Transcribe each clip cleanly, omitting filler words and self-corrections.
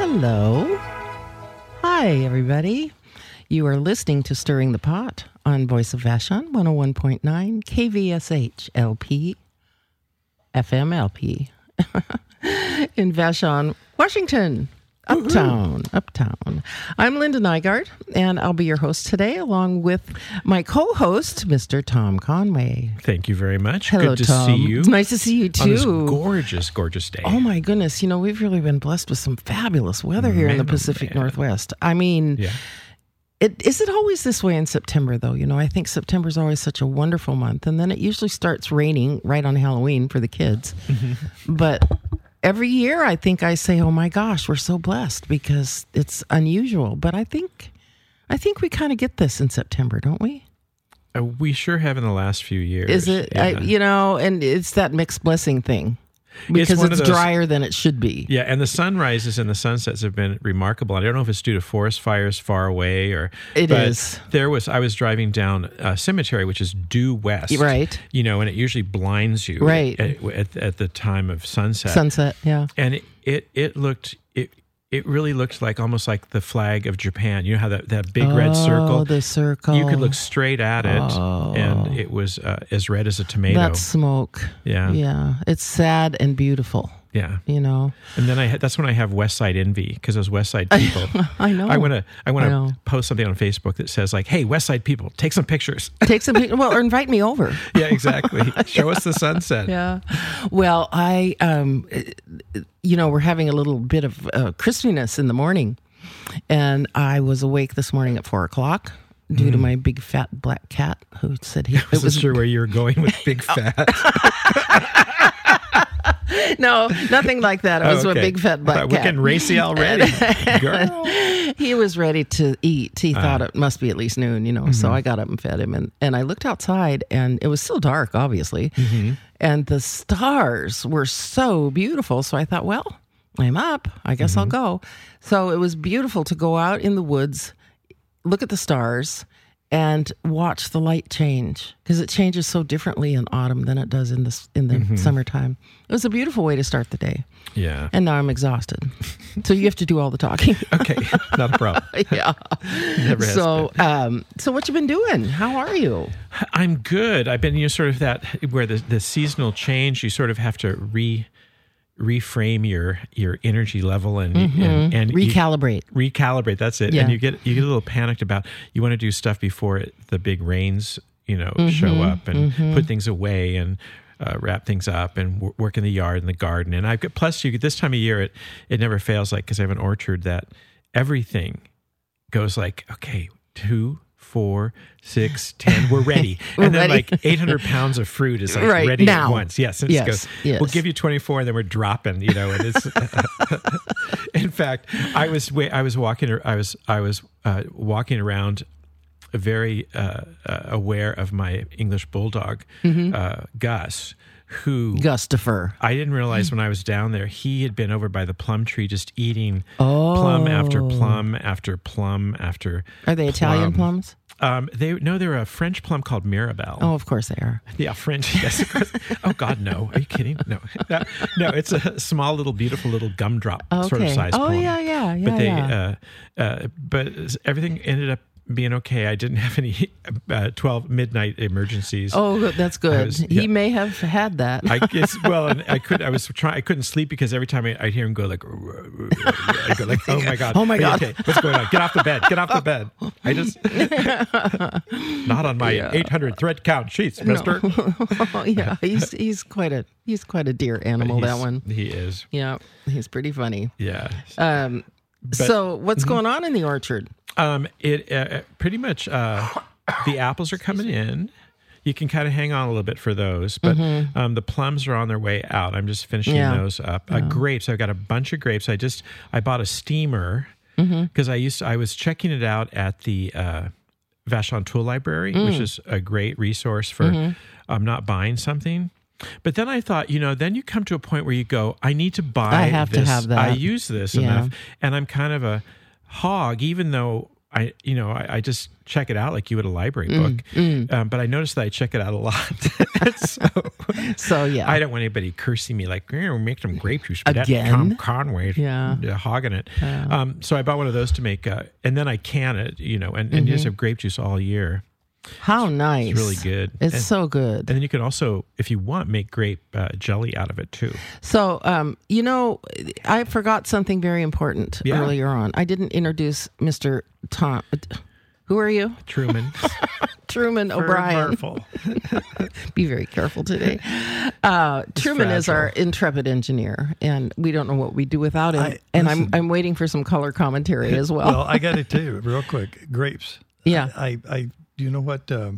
Hello. Hi, everybody. You are listening to Stirring the Pot on Voice of Vashon, 101.9 KVSH LP, FM LP, in Vashon, Washington. Uptown. I'm Linda Nygaard, and I'll be your host today, along with my co-host, Mr. Tom Conway. Thank you very much. Hello, Good to Tom. see you. It's nice to see you, too. On this gorgeous, gorgeous day. Oh, my goodness. You know, we've really been blessed with some fabulous weather here in the Pacific Northwest. I mean, is it always this way in September, though? You know, I think September is always such a wonderful month, and then it usually starts raining right on Halloween for the kids. But every year, I think I say, "Oh my gosh, we're so blessed," because it's unusual. But I think we kind of get this in September, don't we? We sure have in the last few years. Is it? Yeah. And it's that mixed blessing thing because it's drier than it should be. Yeah, and the sunrises and the sunsets have been remarkable. I don't know if it's due to forest fires far away or it is. I was driving down a cemetery which is due west, right? You know, and it usually blinds you, right, at the time of sunset. Sunset, yeah. And it really looked like almost like the flag of Japan. You know how that big red circle? Oh, the circle. You could look straight at it, and it was as red as a tomato. That's smoke. Yeah. Yeah. It's sad and beautiful. Yeah. You know. And then that's when I have West Side envy, because those West Side people. I know. I want to post something on Facebook that says like, "Hey, West Side people, take some pictures." Well, or invite me over. Yeah, exactly. Show us the sunset. Yeah. Well, we're having a little bit of crispiness in the morning, and I was awake this morning at 4:00 due to my big fat black cat who said he wasn't sure where you were going with big fat. No, nothing like that. It was a big fat black cat. We're getting racy already, girl. He was ready to eat. He thought it must be at least noon, so I got up and fed him. And I looked outside, and it was still dark, obviously. And the stars were so beautiful. So I thought, well, I'm up. I guess I'll go. So it was beautiful to go out in the woods, look at the stars, and watch the light change, because it changes so differently in autumn than it does in the summertime. It was a beautiful way to start the day. Yeah. And now I'm exhausted. So you have to do all the talking. Okay, not a problem. Yeah. Never has been. So what you been doing? How are you? I'm good. I've been sort of that where the seasonal change, you sort of have to reframe your energy level and recalibrate. Recalibrate, that's it. Yeah. And you get a little panicked about, you want to do stuff before the big rains, show up and put things away and wrap things up and work in the yard and the garden. And I've got, plus this time of year, it never fails, like, because I have an orchard, that everything goes like, okay, 2, 4, 6, 10, we're ready. And then ready. like 800 pounds of fruit is like ready now. at once. Yes. And it goes, we'll give you 24 and then we're dropping, and it's, in fact, I was walking around very aware of my English bulldog, Gus, who Gustafer. I didn't realize when I was down there, he had been over by the plum tree just eating plum after plum after plum after Are they Italian plums? They're a French plum called Mirabelle. Oh, of course they are. Yeah, French. Yes, of course. Oh God, no! Are you kidding? No. It's a small, little, beautiful, little gumdrop sort of size plum. Oh yeah. But everything ended up being okay. I didn't have any 12 midnight emergencies. Oh, that's good. He may have had that. I guess. Well, and I couldn't sleep because every time I'd hear him go like, I go like, oh my God, okay, what's going on? Get off the bed. I just not on my 800 thread count sheets, Mister. No. Yeah, he's quite a dear animal. That one. He is. Yeah, he's pretty funny. Yeah. So what's going on in the orchard? It pretty much the apples are coming in. You can kind of hang on a little bit for those, but the plums are on their way out. I'm just finishing those up. Grapes, I've got a bunch of grapes. I bought a steamer because I was checking it out at the Vashon Tool Library, which is a great resource for not buying something. But then I thought, then you come to a point where you go, I need to buy I have this. to have that. I use this enough. And I'm kind of a hog, even though I just check it out like you would a library book. But I noticed that I check it out a lot. So yeah, I don't want anybody cursing me like, make some grape juice. But Again? that Tom Conway Yeah. hogging it. So I bought one of those to make, and then I can it, and just have grape juice all year. How nice. It's really good. It's so good. And then you can also, if you want, make grape jelly out of it too. So, I forgot something very important earlier on. I didn't introduce Mr. Tom. Who are you? Truman. Truman O'Brien. Be very careful today. Truman is our intrepid engineer, and we don't know what we do without him. I'm waiting for some color commentary as well. Well, I got to tell you real quick, grapes. Yeah. I do you know what? Now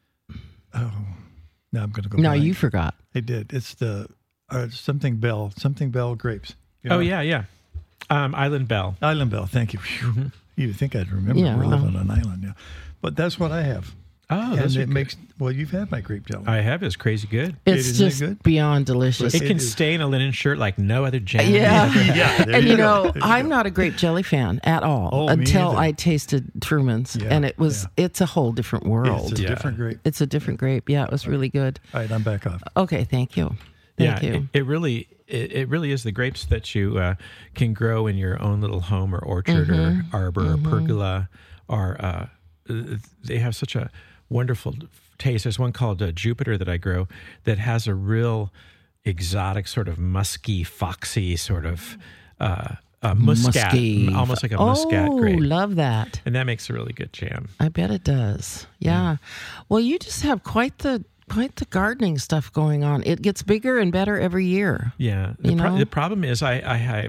I'm going to go. No, blank. You forgot. I did. It's the something Bell grapes. You know? Oh yeah. Island Bell. Island Bell. Thank you. Mm-hmm. You'd think I'd remember. Yeah, We're living on an island now, but that's what I have. Oh, and it makes. Well, you've had my grape jelly. I have. It's crazy good. It's Isn't it just good? beyond delicious. It can stain a linen shirt like no other jam. Yeah. Yeah, there And you go. There you I'm go. not a grape jelly fan at all Oh, me until either. I tasted Truman's, Yeah, and it's a whole different world. It's a Yeah. different grape. It's a different grape. Yeah, it was really good. All right, I'm back off. Okay, thank you. Thank you. It really is the grapes that you can grow in your own little home or orchard or arbor or pergola, or they have such a wonderful taste. There's one called Jupiter that I grow that has a real exotic sort of musky, foxy sort of muscat, Musky. almost like a muscat grape. Oh, love that. And that makes a really good jam. I bet it does. Yeah. Well, you just have quite the gardening stuff going on. It gets bigger and better every year. Yeah. The problem is I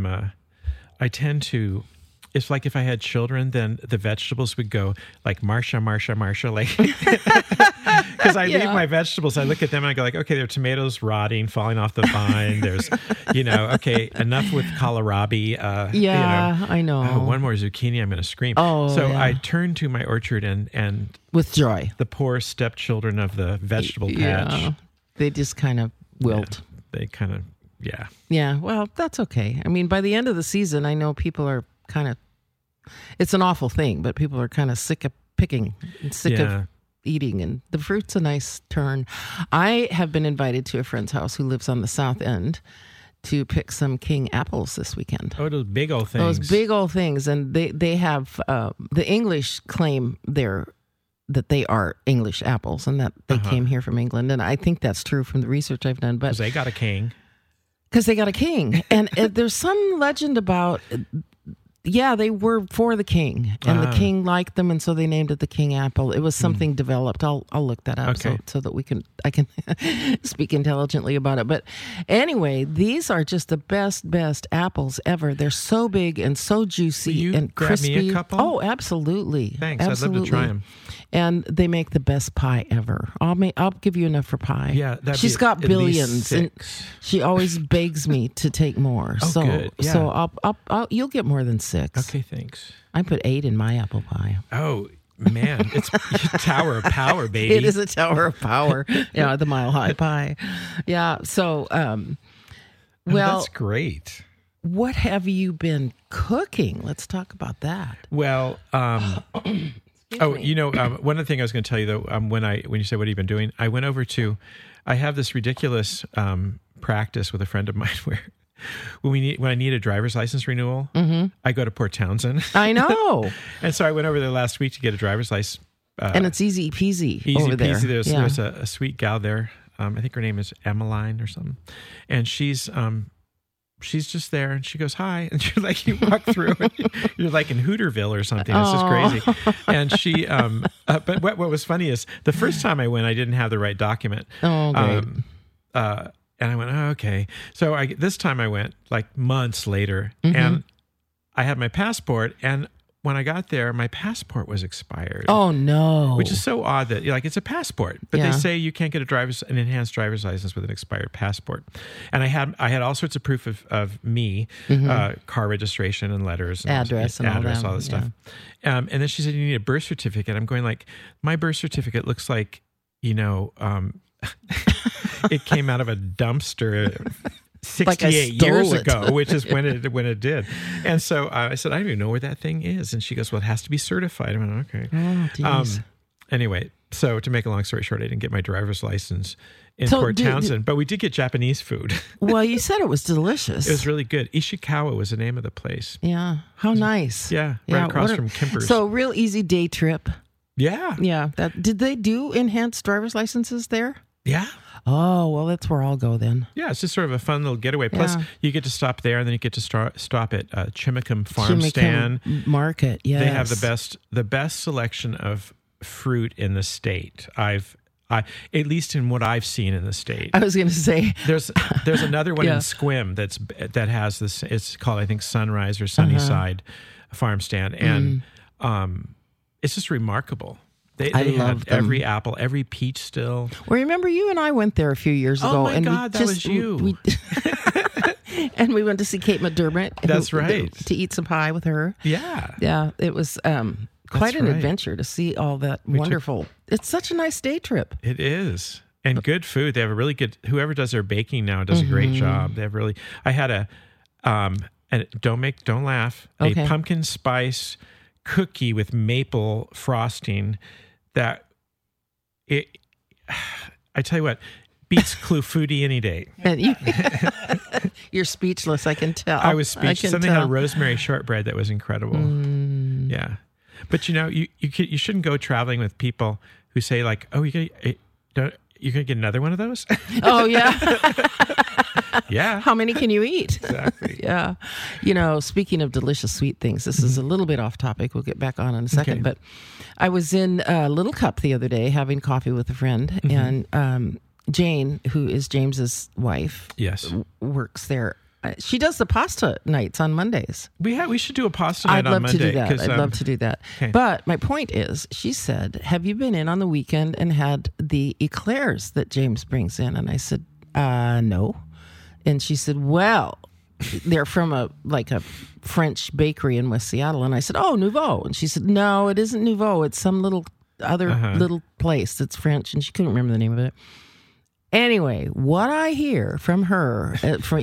tend to. It's like if I had children, then the vegetables would go like Marsha, like because I leave my vegetables. I look at them and I go like, okay, there are tomatoes rotting, falling off the vine. There's, okay, enough with kohlrabi. I know. One more zucchini, I'm going to scream. Oh, so yeah. I turn to my orchard and With joy. the poor stepchildren of the vegetable patch. Yeah. They just kind of wilt. They kind of, Yeah, well, that's okay. I mean, by the end of the season, I know people are kind of, it's an awful thing, but people are kind of sick of picking and sick of eating, and the fruit's a nice turn. I have been invited to a friend's house who lives on the south end to pick some king apples this weekend. Oh, those big old things. Those big old things, and they have, the English claim that they are English apples and that they came here from England, and I think that's true from the research I've done. But Because they got a king. Because they got a king. And there's some legend about, they were for the king, and the king liked them, and so they named it the king apple. It was something developed. I'll look that up so that I can speak intelligently about it. But anyway, these are just the best apples ever. They're so big and so juicy and crispy. Grab me a couple? Oh, absolutely. Thanks. Absolutely. I'd love to try them. And they make the best pie ever. I'll give you enough for pie. Yeah, she's got at least billions, 6. and she always begs me to take more. Oh, good. Yeah. So I'll you'll get more than 6. Okay, thanks. I put 8 in my apple pie. Oh man, it's a tower of power, baby. It is a tower of power. Yeah, the Mile High Pie. Yeah. So, well, that's great. What have you been cooking? Let's talk about that. Well, one other thing I was going to tell you though, when you said what have you been doing, I went over to, I have this ridiculous practice with a friend of mine where when I need a driver's license renewal, I go to Port Townsend. I know. And so I went over there last week to get a driver's license. And it's easy peasy over there. There's a sweet gal there. I think her name is Emmeline or something, and she's just there, and she goes hi, and you're like, you walk through, and you're like in Hooterville or something. It's just crazy. And she, but what was funny is the first time I went, I didn't have the right document. Oh, great. And I went, oh, okay. So this time I went like months later, and I had my passport, and when I got there, my passport was expired. Oh no! Which is so odd that it's a passport, but they say you can't get an enhanced driver's license with an expired passport. And I had all sorts of proof of me, car registration and letters, and address, all that stuff. And then she said you need a birth certificate. I'm going like, my birth certificate looks like it came out of a dumpster 68 stole years it. ago, which is when it did. And so I said, I don't even know where that thing is. And she goes, well, it has to be certified. I went, okay. Oh, geez. Anyway, so to make a long story short, I didn't get my driver's license in Port Townsend, but we did get Japanese food. Well, you said it was delicious. It was really good. Ishikawa was the name of the place. Yeah. How nice. Yeah. Right across from Kemper's. So real easy day trip. Yeah. Yeah. Did they do enhanced driver's licenses there? Yeah. Oh, well, that's where I'll go then. Yeah, it's just sort of a fun little getaway. Plus, you get to stop there, and then you get to stop at Chimicum Farm Stand Market. Yes, they have the best selection of fruit in the state. I at least in what I've seen in the state. I was going to say there's another one in Sequim that has this. It's called, I think, Sunrise or Sunnyside Farm Stand, and it's just remarkable. They have every apple, every peach still. Well, remember you and I went there a few years ago. Oh my God, that was you. And we went to see Kate McDermott. That's right. To eat some pie with her. Yeah. Yeah, it was quite an adventure to see all that wonderful. It's such a nice day trip. It is. And good food. They have a really good, whoever does their baking now does a great job. They have really, I had and don't laugh, a pumpkin spice cookie with maple frosting that I tell you what, beats Clufooty any day. You're speechless, I can tell. I was speechless. Something had a rosemary shortbread that was incredible. Yeah. But you shouldn't go traveling with people who say like, oh, you're gonna get another one of those? Oh yeah. Yeah. How many can you eat? Exactly. Yeah. Speaking of delicious sweet things, this is a little bit off topic. We'll get back on in a second. Okay. But I was in Little Cup the other day having coffee with a friend, and Jane, who is James's wife, works there. She does the pasta nights on Mondays. We should do a pasta night on Monday. I'd love to do that. Okay. But my point is, she said, have you been in on the weekend and had the eclairs that James brings in? And I said, no. And she said, well, they're from a French bakery in West Seattle. And I said, oh, Nouveau. And she said, no, it isn't Nouveau. It's some little place that's French. And she couldn't remember the name of it. Anyway, what I hear from her,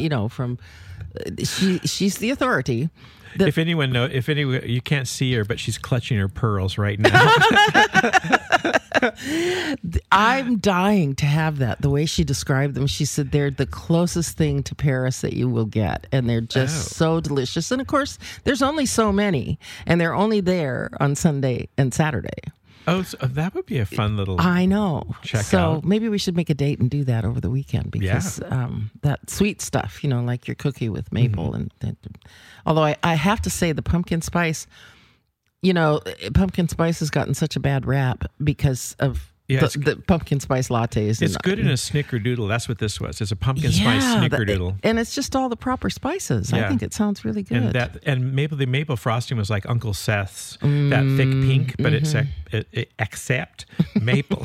she's the authority. If anyone you can't see her, but she's clutching her pearls right now. I'm dying to have that. The way she described them, she said they're the closest thing to Paris that you will get, and they're just so delicious. And of course, there's only so many, and they're only there on Sunday and Saturday. Oh, so that would be a fun little. I know. Check so out. Maybe we should make a date and do that over the weekend because that sweet stuff, like your cookie with maple and although I have to say the pumpkin spice, pumpkin spice has gotten such a bad rap because of the pumpkin spice lattes. It's good in a snickerdoodle. That's what this was. It's a pumpkin spice snickerdoodle. And it's just all the proper spices. Yeah. I think it sounds really good. And the maple frosting was like Uncle Seth's, that thick pink, but it accept maple.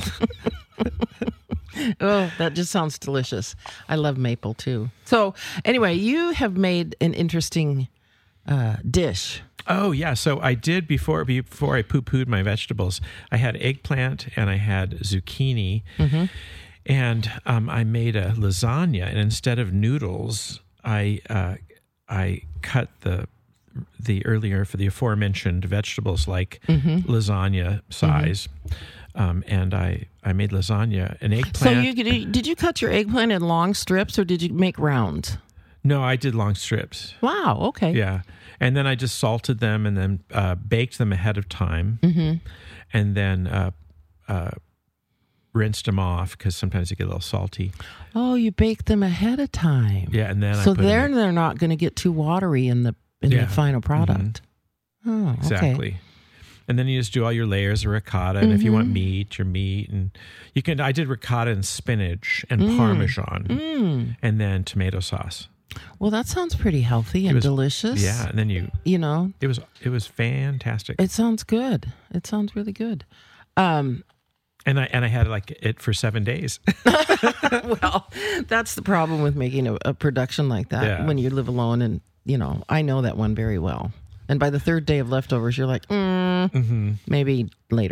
Oh, that just sounds delicious. I love maple too. So anyway, you have made an interesting dish. Oh, yeah. So I did before I poo-pooed my vegetables, I had eggplant and I had zucchini. And I made a lasagna. And instead of noodles, I cut the earlier for the aforementioned vegetables like lasagna size. And I made lasagna, an eggplant. So did you cut your eggplant in long strips or did you make rounds? No, I did long strips. Wow. Okay. Yeah. And then I just salted them and then baked them ahead of time. And then rinsed them off because sometimes they get a little salty. Oh, you bake them ahead of time. Yeah. And then they're not going to get too watery in the final product. Oh, okay. Exactly. And then you just do all your layers of ricotta. And if you want meat, your meat. And I did ricotta and spinach and Parmesan and then tomato sauce. Well, that sounds pretty healthy and delicious. Yeah, and then it was fantastic. It sounds good. It sounds really good. And I had it for 7 days. Well, that's the problem with making a production like that when you live alone, and I know that one very well. And by the third day of leftovers, you're like, maybe later.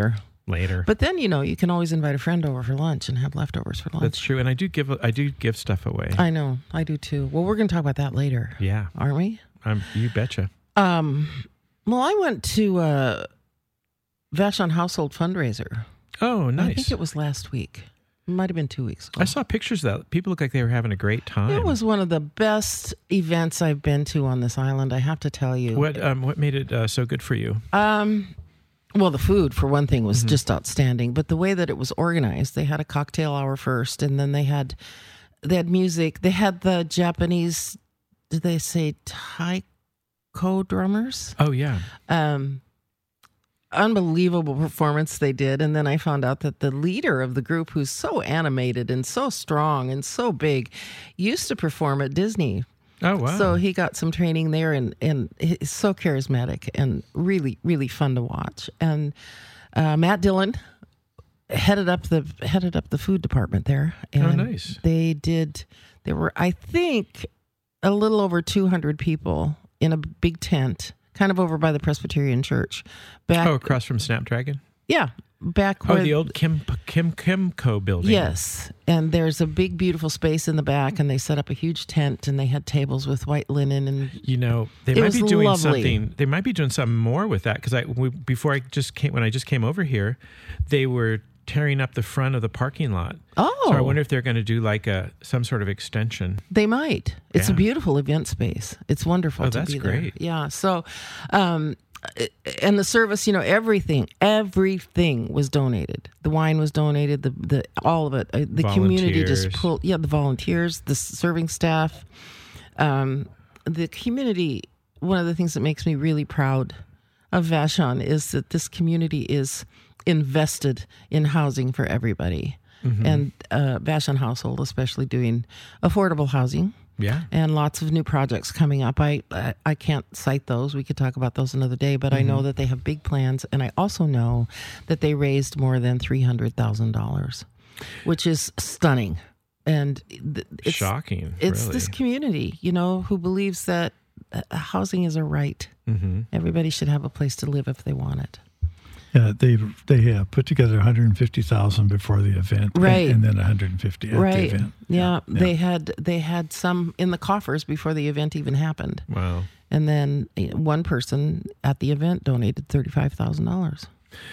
later. But then, you can always invite a friend over for lunch and have leftovers for lunch. That's true. And I do give stuff away. I know. I do too. Well, we're going to talk about that later. Yeah. Aren't we? You betcha. Well, I went to Vashon Household fundraiser. Oh, nice. I think it was last week. It might have been 2 weeks ago. I saw pictures of that. People look like they were having a great time. It was one of the best events I've been to on this island, I have to tell you. What made it so good for you? Well, the food, for one thing, was just outstanding. But the way that it was organized, they had a cocktail hour first, and then they had music. They had the Japanese, did they say taiko drummers? Oh, yeah. Unbelievable performance they did. And then I found out that the leader of the group, who's so animated and so strong and so big, used to perform at Disney. Oh, wow. So he got some training there, and he's so charismatic and really, really fun to watch. And Matt Dillon headed up the food department there. And nice. There were, I think, a little over 200 people in a big tent, kind of over by the Presbyterian Church. Across from Snapdragon? Yeah. Back where the old Kimco building. Yes. And there's a big, beautiful space in the back, and they set up a huge tent, and they had tables with white linen. And they might be doing lovely. something. They might be doing something more with that, because when I just came over here, they were tearing up the front of the parking lot. Oh. So I wonder if they're going to do like some sort of extension. They might. It's a beautiful event space. It's wonderful to be there. That's great. Yeah. So, and the service, everything was donated. The wine was donated, the all of it. The community just pulled, the volunteers, the serving staff, the community. One of the things that makes me really proud of Vashon is that this community is invested in housing for everybody. And Vashon Household especially doing affordable housing. Yeah. And lots of new projects coming up. I can't cite those. We could talk about those another day, but I know that they have big plans, and I also know that they raised more than $300,000, which is stunning. And it's shocking. It's really. This community, who believes that housing is a right. Everybody should have a place to live if they want it. Yeah, they put together $150,000 before the event, right, and then $150,000 at the event. Yeah, they had some in the coffers before the event even happened. Wow! And then one person at the event donated $35,000.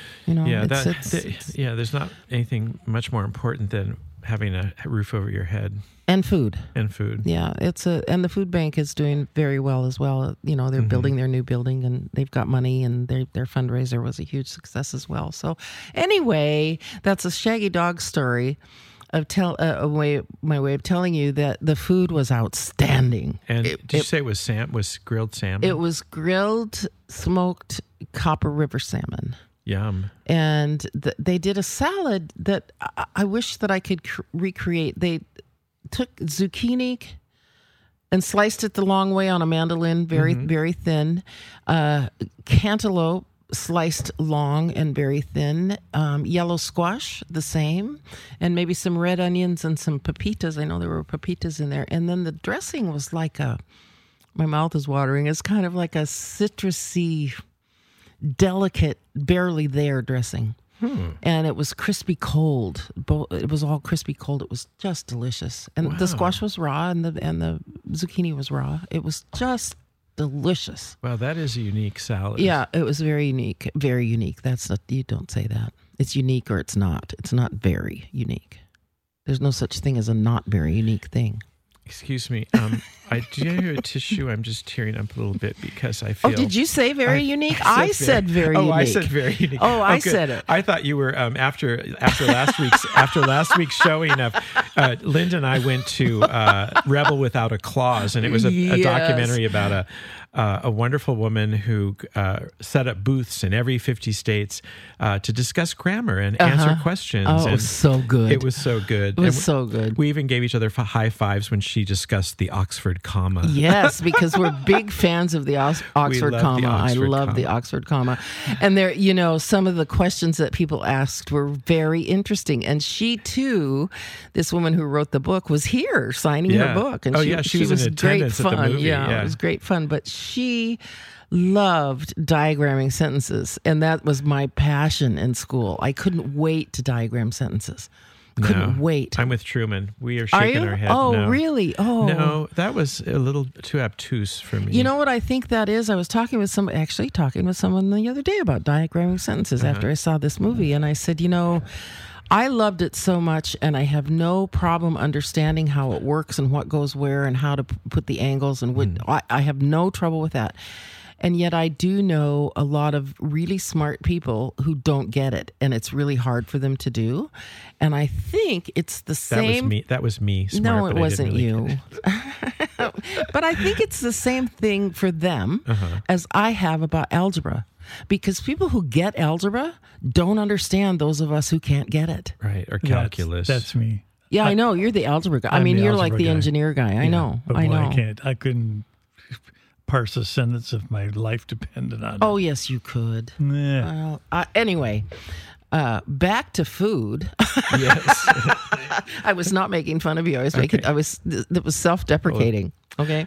There's not anything much more important than having a roof over your head. And food. Yeah, and the food bank is doing very well as well. They're building their new building, and they've got money, and their fundraiser was a huge success as well. So anyway, that's a Shaggy Dog story of my way of telling you that the food was outstanding. And did you say it was grilled salmon? It was grilled, smoked Copper River salmon. Yum. And they did a salad that I wish that I could recreate. They took zucchini and sliced it the long way on a mandolin, very, very thin. Cantaloupe sliced long and very thin. Yellow squash, the same. And maybe some red onions and some pepitas. I know there were pepitas in there. And then the dressing was like my mouth is watering. It's kind of like a citrusy, delicate, barely there dressing. And it was crispy cold. It was all crispy cold. It was just delicious. And the squash was raw, and the zucchini was raw. It was just delicious. Wow, that is a unique salad. Yeah, it was very unique. Very unique. You don't say that. It's unique or it's not. It's not very unique. There's no such thing as a not very unique thing. Excuse me. Do you have a tissue? I'm just tearing up a little bit because I feel... Oh, did you say very unique? I said very unique. Oh, I said very unique. Oh, I said it. I thought you were after last week's showing of Linda and I went to Rebel Without a Clause, and it was a documentary about a wonderful woman who set up booths in every 50 states to discuss grammar and answer questions. Oh, it was so good. It was so good. It was so good. We even gave each other high fives when she discussed the Oxford comma. Yes, because we're big fans of the Oxford comma. I love the Oxford comma. And there, some of the questions that people asked were very interesting. And she too, this woman who wrote the book, was here signing her book. And she was in attendance at the movie. Yeah, it was great fun. But she loved diagramming sentences, and that was my passion in school. I couldn't wait to diagram sentences. Couldn't wait. I'm with Truman. We are shaking our head. Oh, no. really? Oh, no, that was a little too obtuse for me. You know what I think that is? I was talking with someone the other day about diagramming sentences after I saw this movie, and I said, I loved it so much, and I have no problem understanding how it works and what goes where and how to put the angles and I have no trouble with that. And yet I do know a lot of really smart people who don't get it, and it's really hard for them to do. And I think it's the same. That was me. Smart, no, it wasn't really you. But I think it's the same thing for them as I have about algebra. Because people who get algebra don't understand those of us who can't get it. Right, or calculus. That's me. Yeah, I know. You're the algebra guy. You're like the engineer guy. I know. But I couldn't parse a sentence if my life depended on it. Oh, yes, you could. Yeah. Well, anyway, back to food. Yes. I was not making fun of you. That was self-deprecating. Okay.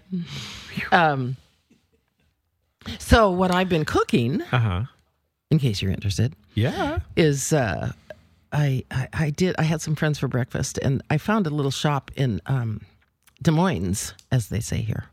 So what I've been cooking, in case you're interested, is I had some friends for breakfast, and I found a little shop in Des Moines, as they say here.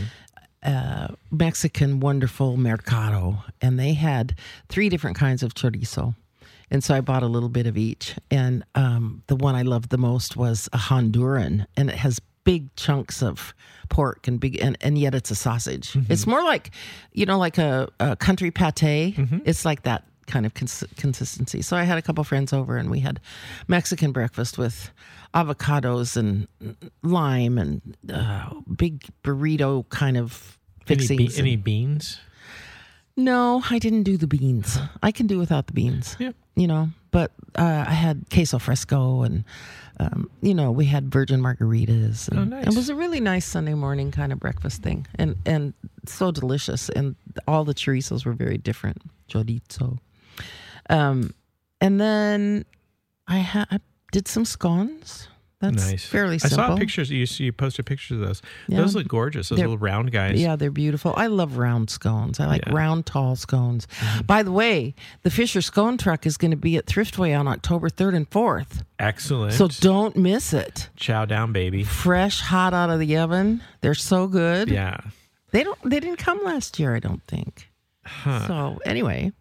Mexican wonderful mercado, and they had 3 different kinds of chorizo, and so I bought a little bit of each. And the one I loved the most was a Honduran, and it has big chunks of pork and yet it's a sausage. It's more like like a country pate. It's like that kind of consistency. So I had a couple friends over, and we had Mexican breakfast with avocados and lime and big burrito kind of fixings. Any beans? No, I didn't do the beans. I can do without the beans. Yeah. But I had queso fresco, and we had virgin margaritas. And nice. It was a really nice Sunday morning kind of breakfast thing, and so delicious. And all the chorizos were very different. Chorizo. And then I did some scones. That's nice. Fairly simple. I saw pictures. You posted pictures of those. Yeah. Those look gorgeous. Those little round guys. Yeah, they're beautiful. I love round scones. I like round, tall scones. By the way, the Fisher Scone Truck is going to be at Thriftway on October 3rd and 4th. Excellent. So don't miss it. Chow down, baby. Fresh, hot out of the oven. They're so good. Yeah. They didn't come last year, I don't think. So anyway,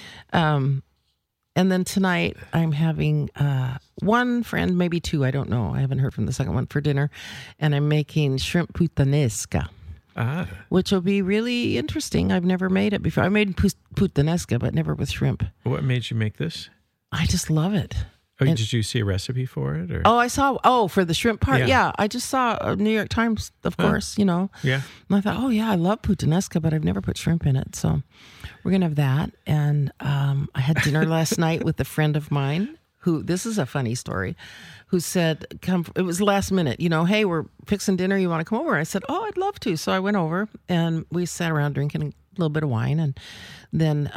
and then tonight I'm having one friend, maybe 2, I don't know. I haven't heard from the second one, for dinner. And I'm making shrimp puttanesca, which will be really interesting. I've never made it before. I made puttanesca, but never with shrimp. What made you make this? I just love it. Oh, did you see a recipe for it? Or? Oh, I saw. For the shrimp part. Yeah, I just saw New York Times, of course, Yeah. And I thought, I love puttanesca, but I've never put shrimp in it. So we're going to have that. And I had dinner last night with a friend of mine who, this is a funny story, who said, it was last minute, hey, we're fixing dinner. You want to come over? I said, I'd love to. So I went over, and we sat around drinking a little bit of wine. And then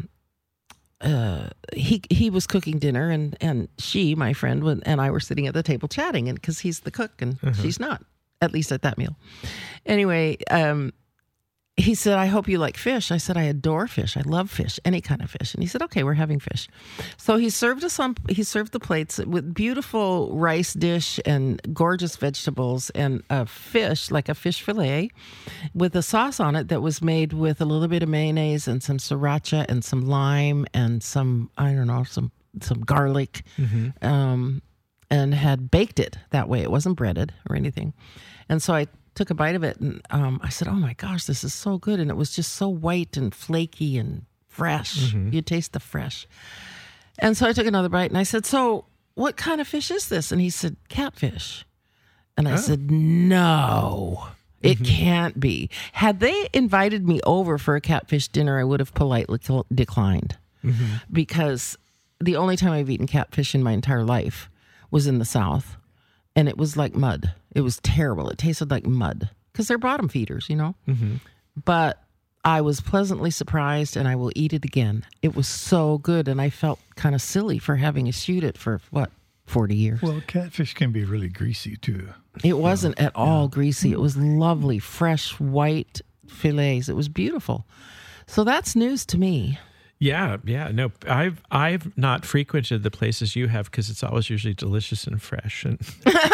he was cooking dinner, and she, my friend, and I were sitting at the table chatting, and because he's the cook and she's not, at least at that meal. Anyway, he said, I hope you like fish. I said, I adore fish. I love fish, any kind of fish. And he said, okay, we're having fish. So he served the plates with beautiful rice dish and gorgeous vegetables and a fish, like a fish fillet, with a sauce on it that was made with a little bit of mayonnaise and some sriracha and some lime and some garlic, and had baked it that way. It wasn't breaded or anything. And so I took a bite of it, and I said, oh my gosh, this is so good. And it was just so white and flaky and fresh. You taste the fresh. And so I took another bite, and I said, so what kind of fish is this? And he said, catfish. And I said, no, it can't be. Had they invited me over for a catfish dinner, I would have politely declined, because the only time I've eaten catfish in my entire life was in the South. And it was like mud. It was terrible. It tasted like mud because they're bottom feeders, But I was pleasantly surprised, and I will eat it again. It was so good, and I felt kind of silly for having eschewed it for, 40 years. Well, catfish can be really greasy, too. It wasn't at all greasy. It was lovely, fresh, white fillets. It was beautiful. So that's news to me. Yeah. No, I've not frequented the places you have because it's always usually delicious and fresh and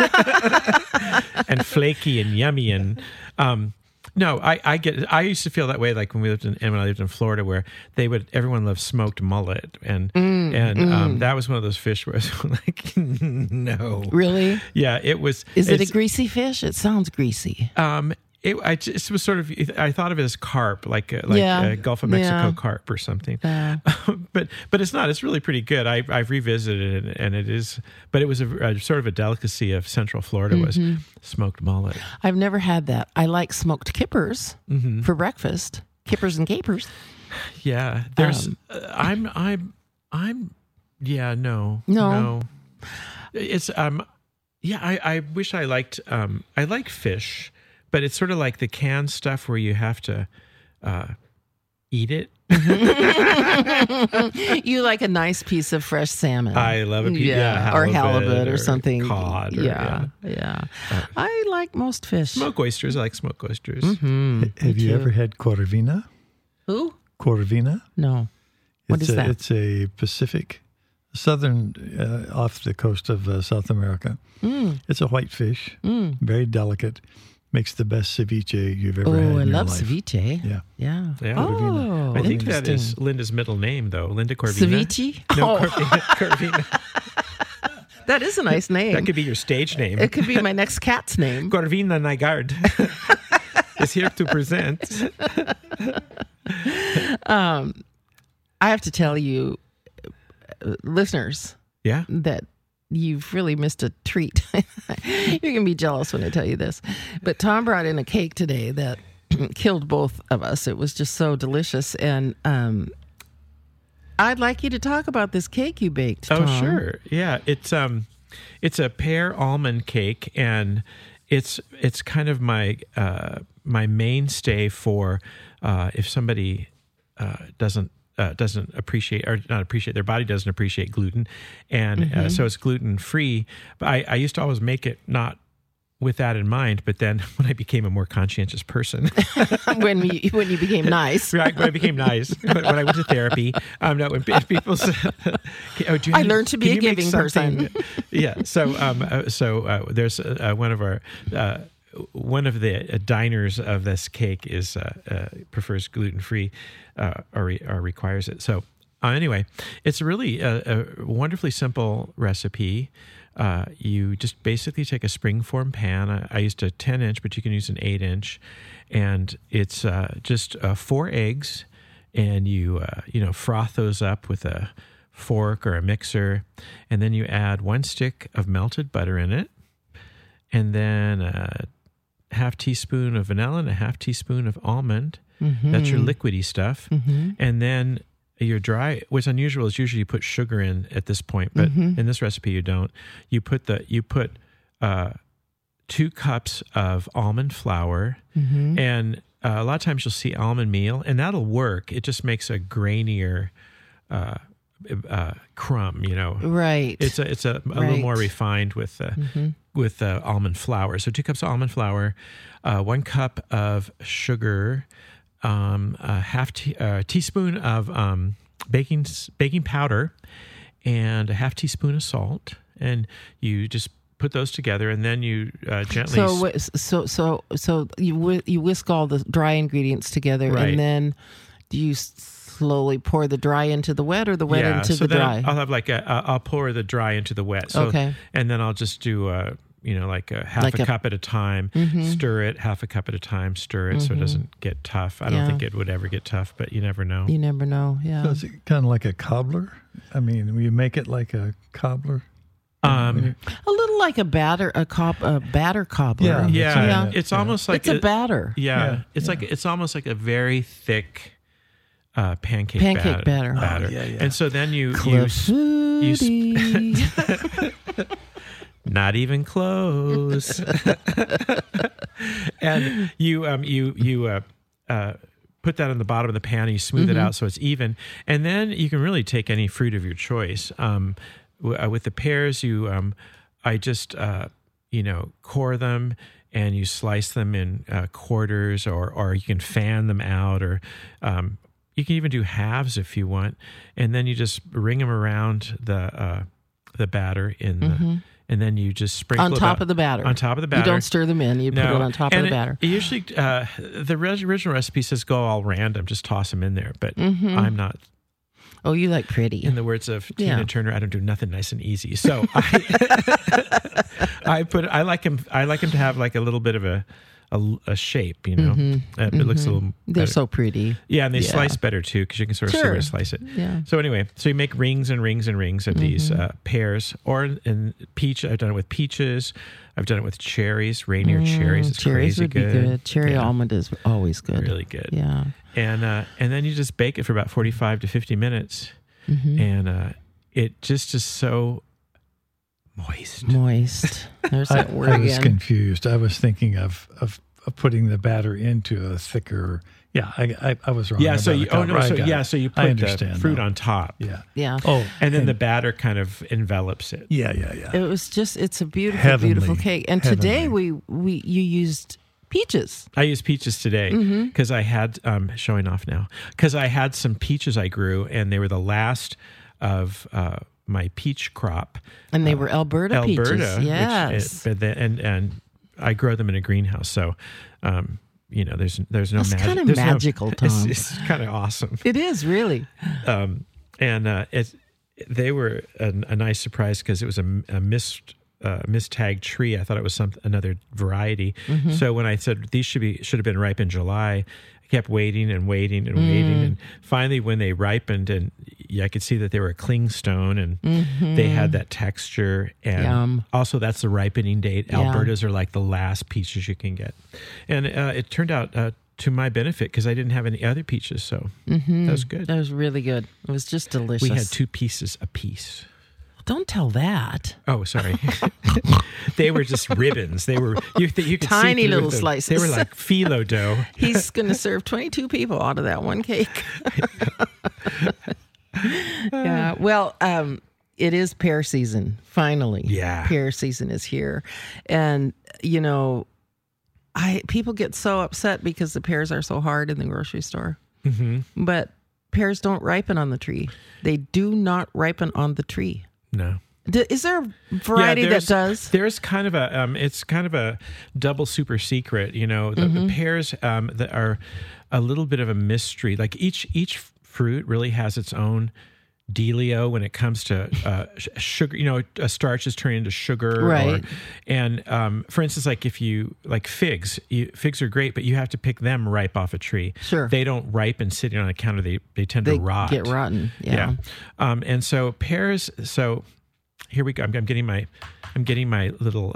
and flaky and yummy and no, I get it. I used to feel that way like when I lived in Florida, where everyone loved smoked mullet, and that was one of those fish where I was like, no, really, yeah, it was. Is it a greasy fish? It sounds greasy. It was sort of. I thought of it as carp, like a Gulf of Mexico carp or something. But it's not. It's really pretty good. I've revisited it, and it is. But it was a sort of a delicacy of Central Florida was smoked mullet. I've never had that. I like smoked kippers for breakfast. Kippers and capers. Yeah, there's. I'm. Yeah, no. It's Yeah, I wish I liked. I like fish. But it's sort of like the canned stuff where you have to eat it. You like a nice piece of fresh salmon. I love a piece, or halibut or something. Cod. Yeah. I like most fish. Smoked oysters. I like smoked oysters. Have you ever had corvina? Who? Corvina? No. What is that? It's a Pacific, southern, off the coast of South America. It's a white fish, very delicate. Makes the best ceviche you've ever had in your life. I love ceviche. Yeah. Oh, I think that is Linda's middle name, though. Linda Corvina. Ceviche? No, Corvina. That is a nice name. That could be your stage name. It could be my next cat's name. Corvina Nygard is here to present. I have to tell you, listeners, that you've really missed a treat. You're going to be jealous when I tell you this. But Tom brought in a cake today that killed both of us. It was just so delicious. And I'd like you to talk about this cake you baked, Tom. Oh, sure. Yeah. It's a pear almond cake, and it's kind of my mainstay for if somebody doesn't appreciate, or not appreciate, their body doesn't appreciate gluten. And so it's gluten free. But I used to always make it not with that in mind. But then when I became a more conscientious person, when you became nice, right, when I became nice, when I went to therapy, when people said, I learned to be a giving person. Yeah. So there's one of the diners of this cake prefers gluten-free or requires it. So anyway, it's really a wonderfully simple recipe. You just basically take a springform pan. I used a 10-inch, but you can use an 8-inch. And it's just 4 eggs. And you froth those up with a fork or a mixer. And then you add 1 stick of melted butter in it. And then a half teaspoon of vanilla and a half teaspoon of almond. That's your liquidy stuff. And then your dry, what's unusual is usually you put sugar in at this point, but in this recipe you don't. You put 2 cups of almond flour, and a lot of times you'll see almond meal, and that'll work. It just makes a grainier crumb, Right. It's a little more refined with almond flour. So 2 cups of almond flour, 1 cup of sugar, a half teaspoon of baking powder, and a half teaspoon of salt, and you just put those together, and then you gently. So you whisk all the dry ingredients together, right. And then do you slowly pour the dry into the wet, or the wet into the dry? I'll have I'll pour the dry into the wet. So, okay. And then I'll just do half a cup at a time, stir it, half a cup at a time, stir it so it doesn't get tough. I don't think it would ever get tough, but you never know. You never know, yeah. So it's kind of like a cobbler? I mean, will you make it like a cobbler? A little like a batter cobbler. Yeah. It's almost like it's a batter. Yeah. It's almost like a very thick pancake batter. And so then you not even close. And you put that on the bottom of the pan and you smooth it out so it's even. And then you can really take any fruit of your choice. With the pears, I just core them, and you slice them in quarters, or you can fan them out, or you can even do halves if you want, and then you just ring them around the batter in and then you just sprinkle on top of the batter. On top of the batter. You don't stir them in. You put it on top of the batter. Usually, the original recipe says go all random, just toss them in there. But I'm not. Oh, you like pretty. In the words of Tina Turner, I don't do nothing nice and easy. So I like him to have like a little bit of a shape, you know. It looks a little They're better. so pretty. Yeah, and they slice better too, because you can sort of see where to slice it. Yeah. So anyway, so you make rings and rings and rings of these pears, or in peach. I've done it with peaches. I've done it with cherries, Rainier cherries. It's cherries crazy would be good. Cherry almond is always good. Really good. Yeah. And then you just bake it for about 45 to 50 minutes, and it just is so moist. There's that word I was again. confused. I was thinking of putting the batter into a thicker. Yeah, I was wrong. Yeah, so you so you put the fruit on top. Yeah. Oh, and then the batter kind of envelops it. Yeah. It's a beautiful, beautiful cake. And today you used peaches. I used peaches today because I had showing off now because I had some peaches I grew, and they were the last of my peach crop. And they were Alberta peaches. Yes. And I grow them in a greenhouse, so there's no magic. It's kind of magical, Tom. It's kind of awesome. It is really. They were a nice surprise because it was a mistagged tree. I thought it was another variety. So when I said these should have been ripe in July, I kept waiting and waiting and waiting, and finally when they ripened, and I could see that they were a clingstone, and they had that texture, and also that's the ripening date. Albertas are like the last peaches you can get, and it turned out to my benefit because I didn't have any other peaches, so that was good. That was really good. It was just delicious. We had 2 pieces apiece. Don't tell that. Oh, sorry. They were just ribbons. They were you could tiny see little slices. They were like phyllo dough. He's going to serve 22 people out of that one cake. Yeah. Well, it is pear season. Finally, pear season is here, and people get so upset because the pears are so hard in the grocery store. But pears don't ripen on the tree. They do not ripen on the tree. No. Is there a variety that does? There's kind of it's kind of a double super secret, the pears that are a little bit of a mystery. Like each fruit really has its own dealio when it comes to sugar. A starch is turned into sugar, right? For instance, like if you like figs, figs are great, but you have to pick them ripe off a tree. Sure, they don't ripen sitting on a counter. They tend to rot, get rotten. Yeah. And so pears. So here we go. I'm getting my little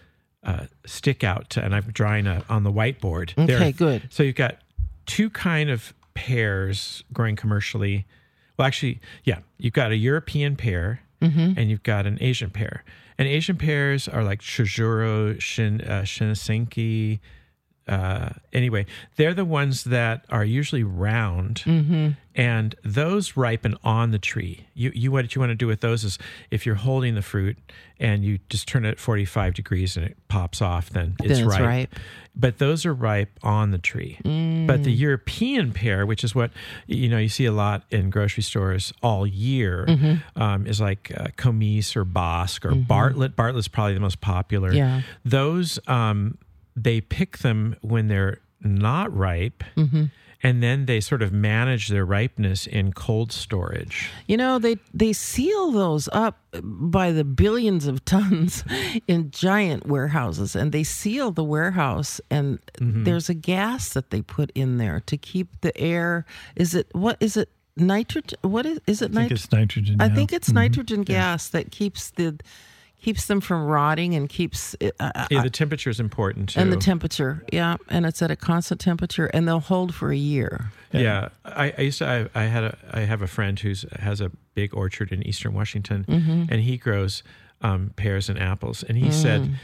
stick out, and I'm drawing on the whiteboard. Okay, good. So you've got 2 kind of pears growing commercially. Well, actually, you've got a European pear and you've got an Asian pear. And Asian pears are like Chizuru, Shinisenki. Anyway, they're the ones that are usually round, and those ripen on the tree. What you want to do with those is if you're holding the fruit and you just turn it at 45 degrees and it pops off, then it's ripe. But those are ripe on the tree. But the European pear, which is what you see a lot in grocery stores all year, is like Comise or Bosc or Bartlett. Bartlett's probably the most popular. Yeah. Those they pick them when they're not ripe, and then they sort of manage their ripeness in cold storage. They seal those up by the billions of tons in giant warehouses, and they seal the warehouse, and there's a gas that they put in there to keep the air. What is it? Nitrogen? What is it? I think it's nitrogen. I think it's nitrogen gas that keeps them from rotting and keeps it, the temperature is important too. And the temperature, and it's at a constant temperature, and they'll hold for a year. Yeah, I have a friend who has a big orchard in Eastern Washington, and he grows pears and apples, and he said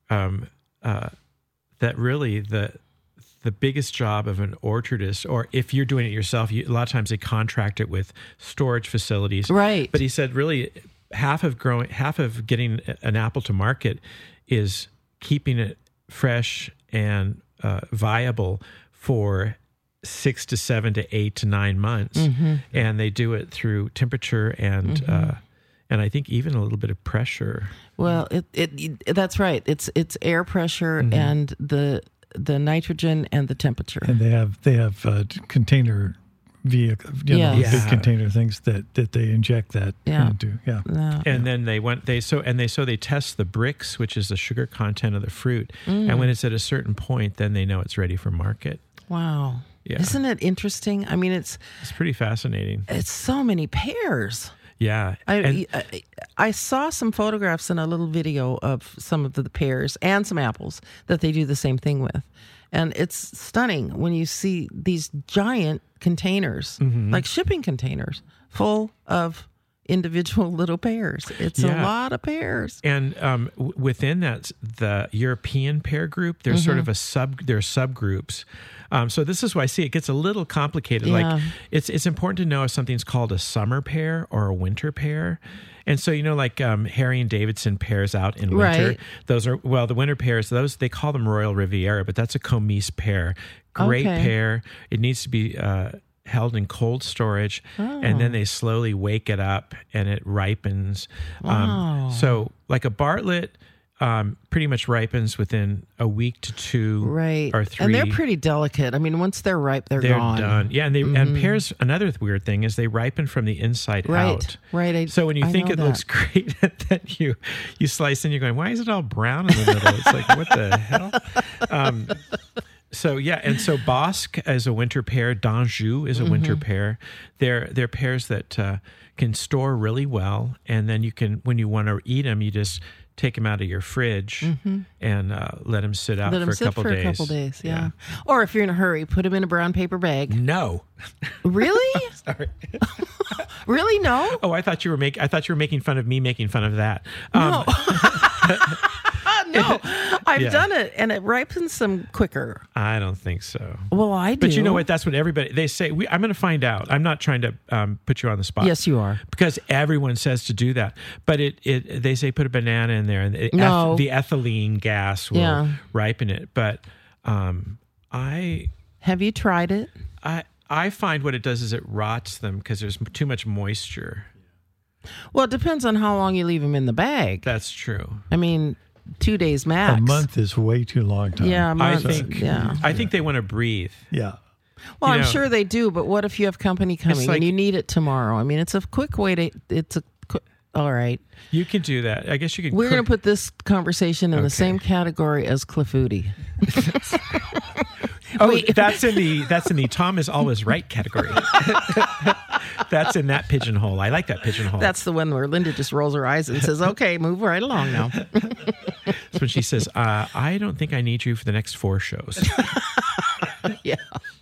that really the biggest job of an orchardist, or if you're doing it yourself, a lot of times they contract it with storage facilities, right? But he said really half of getting an apple to market is keeping it fresh and viable for 6 to 7 to 8 to 9 months, and they do it through temperature and I think even a little bit of pressure. Well, that's right. It's air pressure and the nitrogen and the temperature. And they have container vehicle, big container things that they inject that into. Yeah. And then they test the Brix, which is the sugar content of the fruit, and when it's at a certain point, then they know it's ready for market. Wow. Yeah. Isn't it interesting? I mean, it's pretty fascinating. It's so many pears. Yeah. I saw some photographs in a little video of some of the pears and some apples that they do the same thing with. And it's stunning when you see these giant containers, like shipping containers, full of individual little pears. It's a lot of pears. And within that, the European pear group, there's sort of there are subgroups. So this is why I see it gets a little complicated. Yeah. Like it's important to know if something's called a summer pear or a winter pear. And so, like Harry and Davidson pears out in winter. Right. Those are, the winter pears, those, they call them Royal Riviera, but that's a Comice pear. Great pear. It needs to be held in cold storage, and then they slowly wake it up and it ripens. Wow. So like a Bartlett pretty much ripens within a week to 2 or 3. And they're pretty delicate. I mean, once they're ripe, they're gone. Done. Yeah, and and pears, another weird thing is they ripen from the inside out. Right. So when you think it looks great, then you slice and you're going, why is it all brown in the middle? It's like, what the hell? So so Bosque is a winter pear. D'Anjou is a winter pear. They're pears that can store really well, and then you can, when you want to eat them, you just take them out of your fridge and let them sit out for a couple days. Yeah. Or if you're in a hurry, put them in a brown paper bag. No. Really? Sorry. Really? No? Oh, I thought you were making fun of me making fun of that. No. No, I've done it, and it ripens them quicker. I don't think so. Well, I do. But you know what? That's what they say. I'm going to find out. I'm not trying to put you on the spot. Yes, you are. Because everyone says to do that. But they say put a banana in there, and the ethylene gas will ripen it. But have you tried it? I find what it does is it rots them because there's too much moisture. Well, it depends on how long you leave them in the bag. That's true. I mean, 2 days max. A month is way too long time. Yeah, a month. I think they want to breathe. Yeah. Well, I'm sure they do, but what if you have company coming and you need it tomorrow? I mean, it's a quick way to. All right. You can do that. I guess you can. We're going to put this conversation in the same category as Clafouti. That's in the Tom is always right category. That's in that pigeonhole. I like that pigeonhole. That's the one where Linda just rolls her eyes and says, "Okay, move right along now." That's when she says, "I don't think I need you for the next 4 shows." Yeah.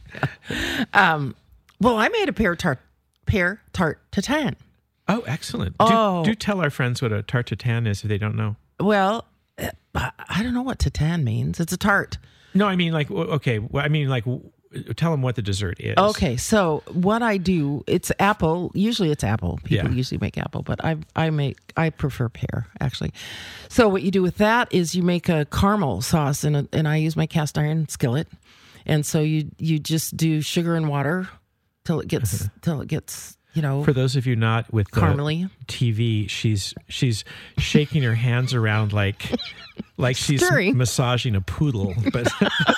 Well, I made a pear tart tatin. Oh, excellent. Oh. Do tell our friends what a tart tatin is if they don't know. Well, I don't know what tatin means. It's a tart. No, I mean tell them what the dessert is. Okay, so what I do, it's apple. Usually it's apple. People usually make apple, but I prefer pear, actually. So what you do with that is you make a caramel sauce, and I use my cast iron skillet. And so you just do sugar and water till it gets For those of you not with the caramely TV, she's shaking her hands around like she's stirring. Massaging a poodle. But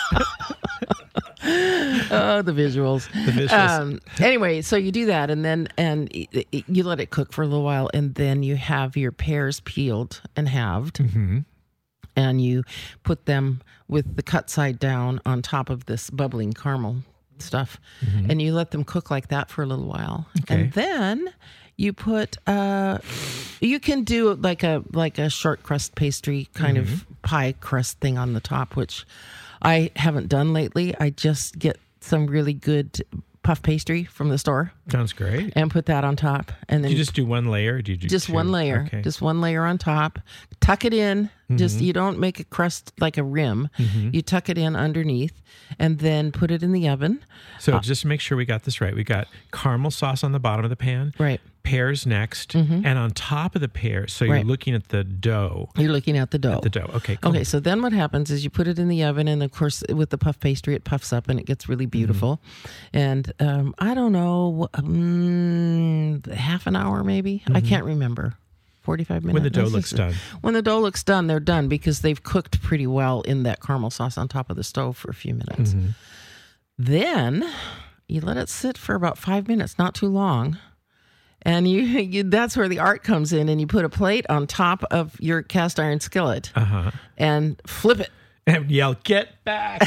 oh, the visuals. Anyway, so you do that, and you let it cook for a little while, and then you have your pears peeled and halved, and you put them with the cut side down on top of this bubbling caramel stuff, and you let them cook like that for a little while, and then you put you can do like a short crust pastry kind of pie crust thing on the top, which I haven't done lately. I just get some really good puff pastry from the store. Sounds great. And put that on top, and then you just do one layer. Or do you do just two? One layer? Okay. Just one layer on top. tuck it in. Just you don't make a crust like a rim. You tuck it in underneath, and then put it in the oven. So just to make sure we got this right, we got caramel sauce on the bottom of the pan. Right. Pears next, and on top of the pears. So you're looking at the dough. You're looking at the dough. Okay. Cool. Okay. So then what happens is you put it in the oven, and of course with the puff pastry, it puffs up and it gets really beautiful. And I don't know, half an hour maybe. I can't remember. 45 minutes. When the dough looks done. When the dough looks done, they're done because they've cooked pretty well in that caramel sauce on top of the stove for a few minutes. Then you let it sit for about 5 minutes, not too long. And you that's where the art comes in, and you put a plate on top of your cast iron skillet and flip it. And yell, "Get back."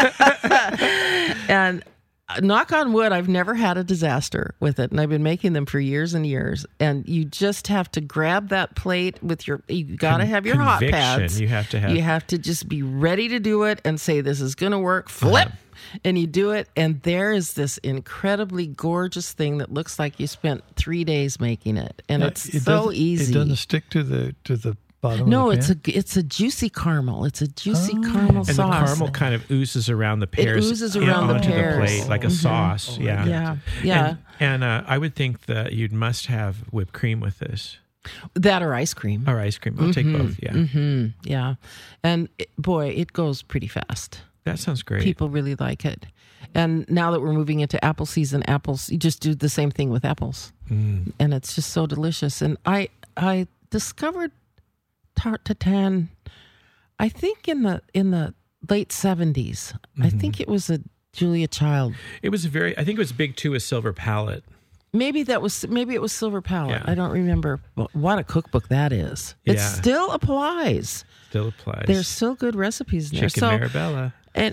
And knock on wood, I've never had a disaster with it, and I've been making them for years and years. And you just have to grab that plate with you got to have your hot pads. You have to just be ready to do it and say, this is going to work. Flip. And you do it, and there is this incredibly gorgeous thing that looks like you spent 3 days making it, and it's so easy. It doesn't stick to the bottom. No, of the pan? it's a juicy caramel. It's a juicy caramel sauce. And the caramel kind of oozes around the pears. It oozes around the pears. The plate like a sauce. Yeah. And I would think that you must have whipped cream with this. That or ice cream. Or ice cream. I'll take both. Yeah. Yeah. And boy, it goes pretty fast. That sounds great. People really like it. And now that we're moving into apple season, you just do the same thing with apples. And it's just so delicious. And I discovered tarte tatin, I think in the late 70s. I think it was a Julia Child. It was I think it was big too, a Silver Palette. Maybe it was Silver Palette. I don't remember. What a cookbook that is. It still applies. There's still good recipes in there. Chicken Marabella. And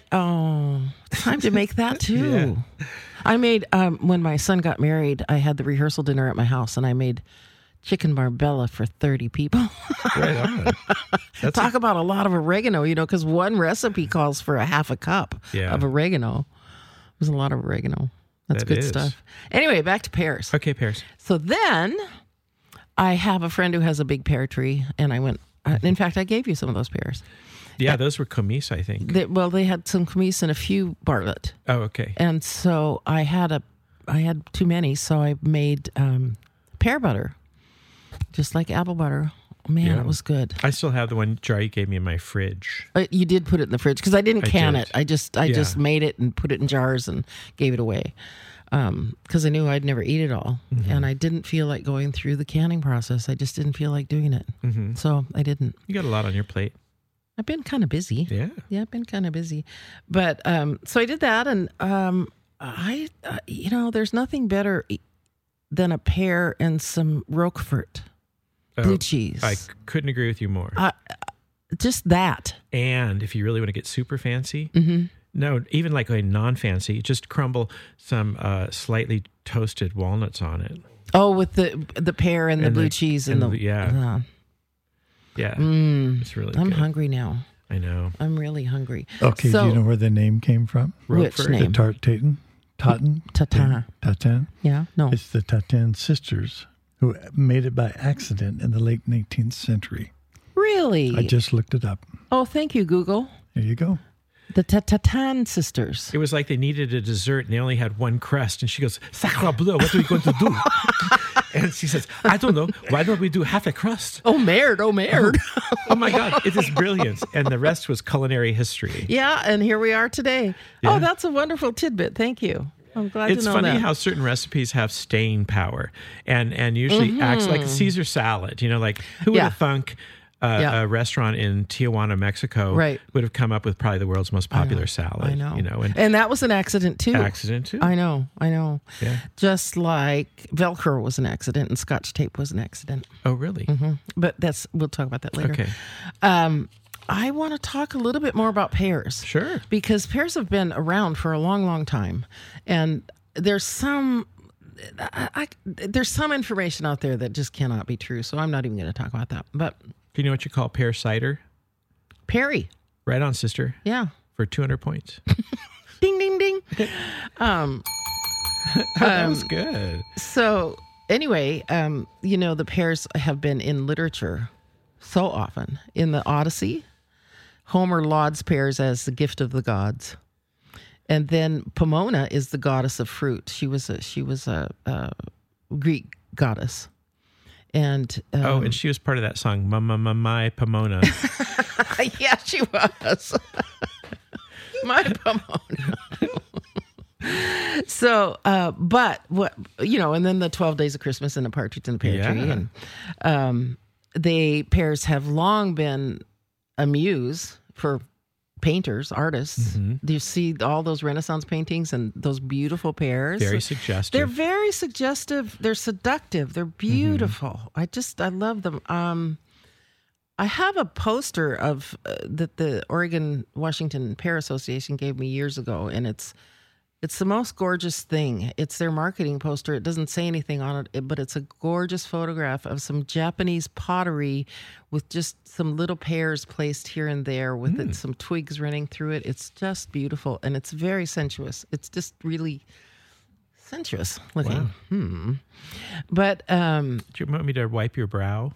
time to make that too. I made when my son got married, I had the rehearsal dinner at my house, and I made chicken Marbella for 30 people. Right on. Talk about a lot of oregano, because one recipe calls for a half a cup of oregano. There's a lot of oregano. That's good stuff. Anyway, back to pears. Okay, pears. So then I have a friend who has a big pear tree, and I went, in fact, I gave you some of those pears. Yeah, those were Comise, I think. They had some Comise and a few Bartlett. Oh, okay. And so I had too many, so I made pear butter, just like apple butter. Man, it was good. I still have the one jar you gave me in my fridge. You did put it in the fridge because I didn't can it. I just made it and put it in jars and gave it away because I knew I'd never eat it all, and I didn't feel like going through the canning process. I just didn't feel like doing it, so I didn't. You got a lot on your plate. I've been kind of busy. Yeah, I've been kind of busy, but so I did that, and I there's nothing better than a pear and some Roquefort. Blue cheese. I couldn't agree with you more. Just that. And if you really want to get super fancy, no, even like a non-fancy, just crumble some slightly toasted walnuts on it. Oh, with the pear and the blue cheese and the it's really good. I'm hungry now. I know. I'm really hungry. Okay, do you know where the name came from? Which name? The tarte tatin. Tatin. Yeah, no. It's the Tatin sisters who made it by accident in the late 19th century. Really? I just looked it up. Oh, thank you, Google. There you go. The Tatin sisters. It was like they needed a dessert and they only had one crust. And she goes, "Sacre bleu, what are we going to do?" And she says, "I don't know. Why don't we do half a crust?" Oh, merde. Oh, my God. It is brilliant. And the rest was culinary history. Yeah. And here we are today. Yeah. Oh, that's a wonderful tidbit. Thank you. I'm glad to know that. It's funny how certain recipes have staying power and usually acts like a Caesar salad. Like who would have thunk a restaurant in Tijuana, Mexico would have come up with probably the world's most popular salad. I know. And that was an accident too. I know. Yeah. Just like Velcro was an accident and Scotch tape was an accident. Oh, really? But we'll talk about that later. Okay. I want to talk a little bit more about pears. Sure. Because pears have been around for a long, long time. And there's some information out there that just cannot be true. So I'm not even going to talk about that. But do you know what you call pear cider? Perry. Right on, sister. Yeah. For 200 points. Ding, ding, ding. That was good. So anyway, the pears have been in literature so often. In the Odyssey, Homer lauds pears as the gift of the gods. And then Pomona is the goddess of fruit. She was a Greek goddess. And and she was part of that song, My Pomona. yeah, she was. My Pomona. So, but what, and then the 12 Days of Christmas and the Partridge in the Pear Tree. And pears have long been a muse for painters, artists. Do you see all those Renaissance paintings and those beautiful pears? Very suggestive. They're very suggestive. They're seductive. They're beautiful. I love them. I have a poster of that the Oregon Washington Pear Association gave me years ago, and it's the most gorgeous thing. It's their marketing poster. It doesn't say anything on it, but it's a gorgeous photograph of some Japanese pottery with just some little pears placed here and there with it, some twigs running through it. It's just beautiful, and it's very sensuous. It's just really sensuous looking. Wow. But do you want me to wipe your brow?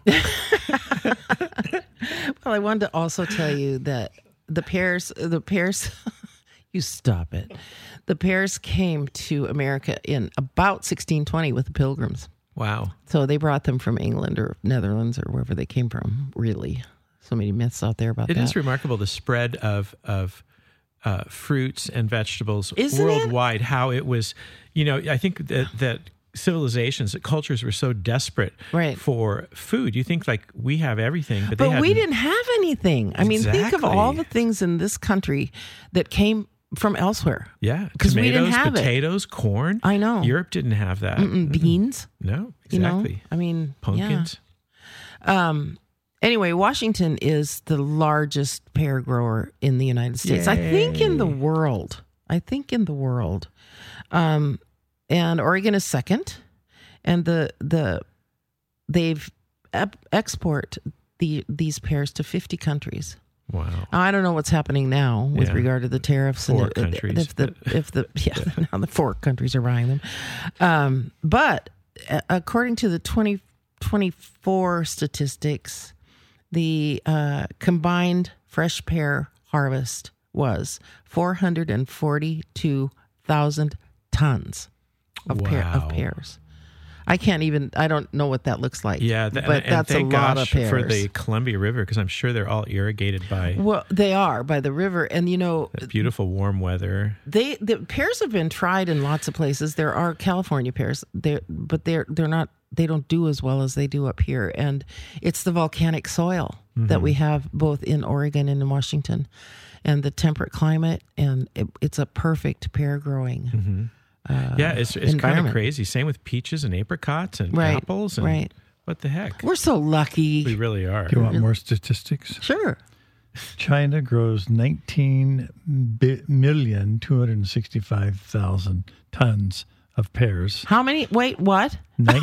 well, I wanted to also tell you that the pears, you stop it. The pears came to America in about 1620 with the Pilgrims. Wow. So they brought them from England or Netherlands or wherever they came from, really. So many myths out there about that. It is remarkable, the spread of fruits and vegetables Isn't worldwide, how it was, I think that civilizations, that cultures were so desperate for food. You think like we have everything, but we didn't have anything. I mean, think of all the things in this country that came from elsewhere. Yeah. Because we didn't have potatoes, corn. I know. Europe didn't have that. Beans. No, exactly. I mean, pumpkins. Yeah. Anyway, Washington is the largest pear grower in the United States. Yay. I think in the world. And Oregon is second. And they've export these pears to 50 countries. Wow. I don't know what's happening now with regard to the tariffs. Four countries. Now the 4 countries are buying them. But according to the 2024 statistics, the combined fresh pear harvest was 442,000 tons of pears. I don't know what that looks like. Yeah, but that's a lot of pears. For the Columbia River, because I'm sure they're all irrigated by. Well, they are by the river, and beautiful warm weather. The pears have been tried in lots of places. There are California pears, but they're not. They don't do as well as they do up here, and it's the volcanic soil that we have both in Oregon and in Washington, and the temperate climate, and it's a perfect pear growing. It's kind of crazy. Same with peaches and apricots and apples. And what the heck? We're so lucky. We really are. Do you want more statistics? Sure. China grows 19,265,000 tons of pears. How many? Wait, what?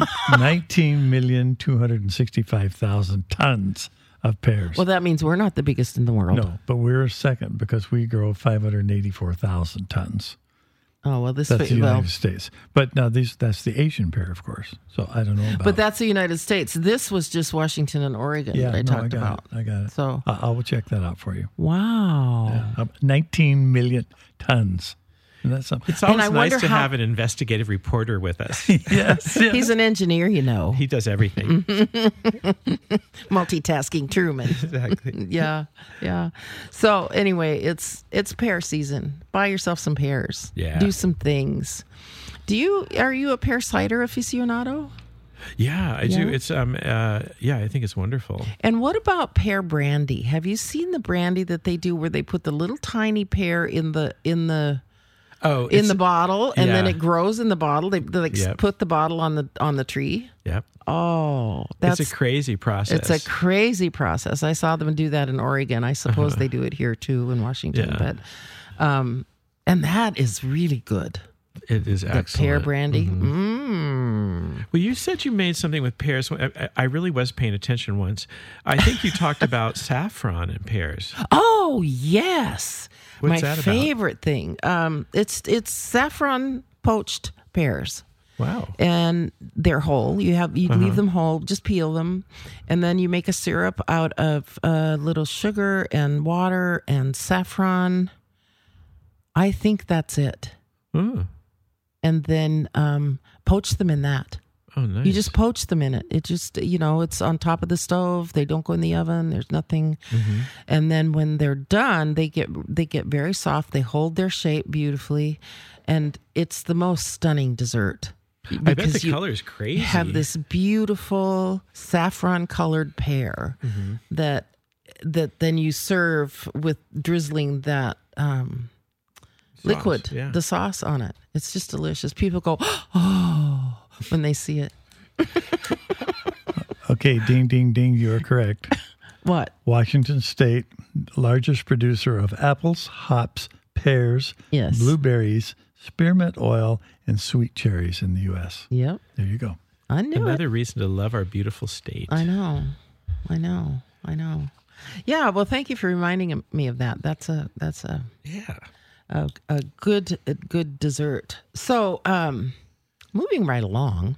19,265,000 tons of pears. Well, that means we're not the biggest in the world. No, but we're second because we grow 584,000 tons. Oh, well, that's the United States. But now that's the Asian pear, of course. So I don't know about. But that's the United States. This was just Washington and Oregon that I talked about. I got it. So I will check that out for you. Wow. Yeah, 19 million tons. That's something. It's always nice to have an investigative reporter with us. Yes. He's an engineer, He does everything. Multitasking Truman. Exactly. Yeah. So anyway, it's pear season. Buy yourself some pears. Yeah. Do some things. Are you a pear cider aficionado? Yeah, I do. It's I think it's wonderful. And what about pear brandy? Have you seen the brandy that they do where they put the little tiny pear in the bottle, and then it grows in the bottle. They put the bottle on the tree. Yep. Oh, it's a crazy process. It's a crazy process. I saw them do that in Oregon. I suppose they do it here too in Washington. Yeah. But, and that is really good. It is excellent. The pear brandy. Well, you said you made something with pears. I really was paying attention once. I think you talked about saffron and pears. Oh, yes. What's that My favorite thing. It's saffron poached pears. Wow. And they're whole. You leave them whole, just peel them. And then you make a syrup out of a little sugar and water and saffron. I think that's it. Mm. And then poach them in that. Oh, nice. You just poach them in it. It just, it's on top of the stove. They don't go in the oven. There's nothing. Mm-hmm. And then when they're done, they get very soft. They hold their shape beautifully. And it's the most stunning dessert. I bet the color is crazy. You have this beautiful saffron-colored pear that then you serve with drizzling that liquid, the sauce on it. It's just delicious. People go, oh, when they see it. Okay, ding, ding, ding, you're correct. What? Washington State, largest producer of apples, hops, pears, blueberries, spearmint oil, and sweet cherries in the U.S. Yep. There you go. I knew Another reason to love our beautiful state. I know. Yeah, well, thank you for reminding me of that. That's a good dessert. So, moving right along,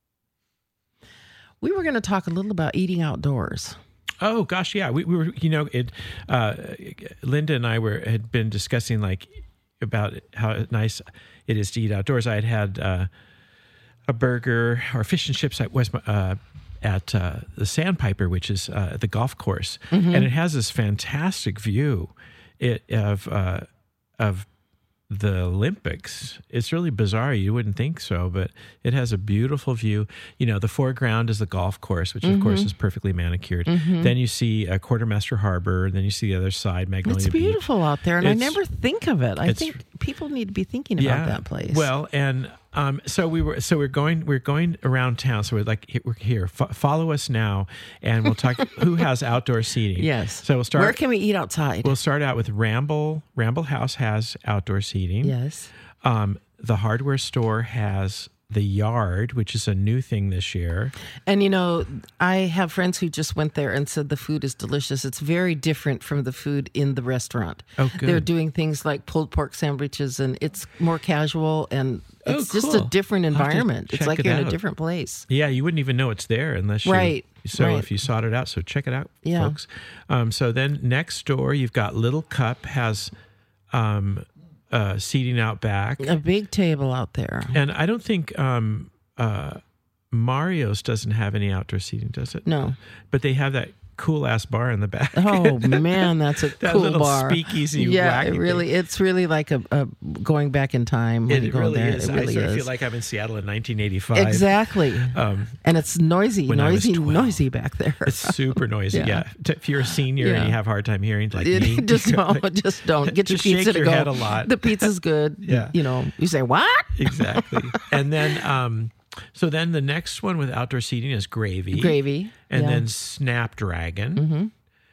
we were going to talk a little about eating outdoors. Oh gosh, yeah. We were, Linda and I had been discussing about how nice it is to eat outdoors. I had a burger or fish and chips at the Sandpiper, which is the golf course, and it has this fantastic view of the Olympics. It's really bizarre. You wouldn't think so, but it has a beautiful view. The foreground is the golf course, which of course is perfectly manicured. Then you see Quartermaster Harbor. Then you see the other side, Magnolia Beach. It's beautiful out there, and I never think of it. I think people need to be thinking about that place. Well, and we're going around town. So we're here. Follow us now, and we'll talk. Who has outdoor seating? Yes. So we'll start. Where can we eat outside? We'll start out with Ramble. Ramble House has outdoor seating. Yes. The hardware store has the Yard, which is a new thing this year. And I have friends who just went there and said the food is delicious. It's very different from the food in the restaurant. Oh, good. They're doing things like pulled pork sandwiches, and it's more casual, and it's just a different environment. It's like you're in a different place. Yeah, you wouldn't even know it's there unless you... Right. So if you sought it out, so check it out, folks. So then next door, you've got Little Cup has... seating out back. A big table out there. And I don't think Mario's doesn't have any outdoor seating, does it? No. But they have that cool-ass bar in the back. Oh, man, that's a that cool little bar. Speakeasy. Yeah, it's really like a going back in time when you go really there. Is. It really I is. feel like I'm in Seattle in 1985. Exactly. And it's noisy back there. It's super noisy. Yeah. If you're a senior and you have a hard time hearing, like me, just don't get your pizza shake to your go. Head a lot. The pizza's good. Yeah. You say what? Exactly. And then so then the next one with outdoor seating is Gravy. And then Snapdragon. Mm-hmm.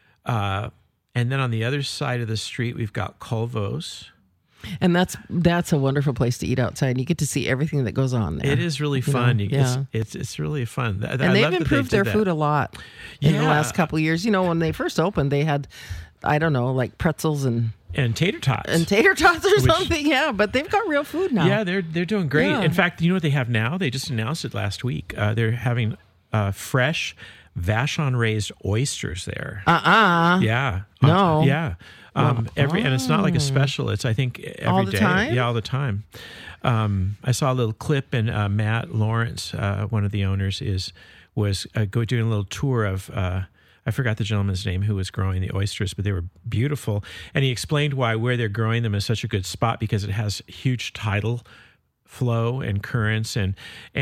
And then on the other side of the street, we've got Colvos. And that's a wonderful place to eat outside. You get to see everything that goes on there. It is really fun. It's really fun. And they've improved their food a lot in the last couple of years. When they first opened, they had, I don't know, like pretzels and tater tots. Or something, yeah. But they've got real food now. Yeah, they're doing great. Yeah. In fact, you know what they have now? They just announced it last week. They're having fresh Vachon raised oysters there. Yeah. No. Yeah. And it's not like a special. It's I think every all the day. Time? Yeah, all the time. I saw a little clip, and Matt Lawrence, one of the owners, was doing a little tour of. I forgot the gentleman's name who was growing the oysters, but they were beautiful. And he explained where they're growing them is such a good spot because it has huge tidal flow and currents and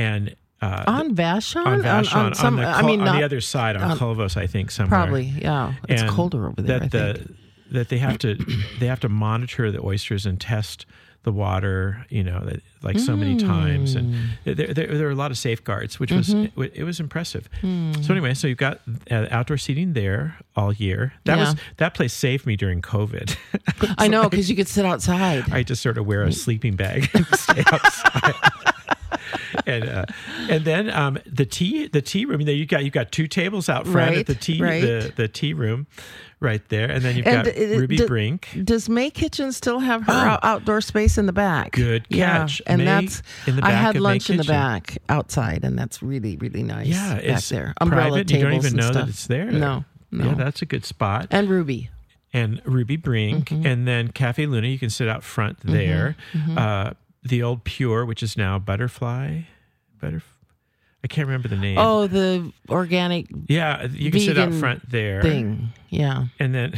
on Vachon? On Vachon. On not the other side, on Colvos, I think, somewhere. Probably, yeah. It's colder over there, I think. That they have to monitor the oysters and test the water, so many times, and there are a lot of safeguards, which was impressive. So anyway, so you've got outdoor seating there all year. That place saved me during COVID. I know, because you could sit outside. I just sort of wear a sleeping bag and stay outside. and then the tea room. You got 2 tables out front at the tea room, right there, and then you've got Ruby Brink. Does May Kitchen still have her outdoor space in the back? Good catch. And May that's in the back I had of lunch May in the Kitchen. back outside, and that's really really nice. Yeah, back it's there. Umbrella private. tables You don't even know and stuff. that it's there. No. Yeah, that's a good spot. And Ruby. And Ruby Brink, and then Cafe Luna. You can sit out front there. The old Pure, which is now Butterfly. I can't remember the name. Oh, the organic yeah, you can sit out front there. thing. Yeah. And then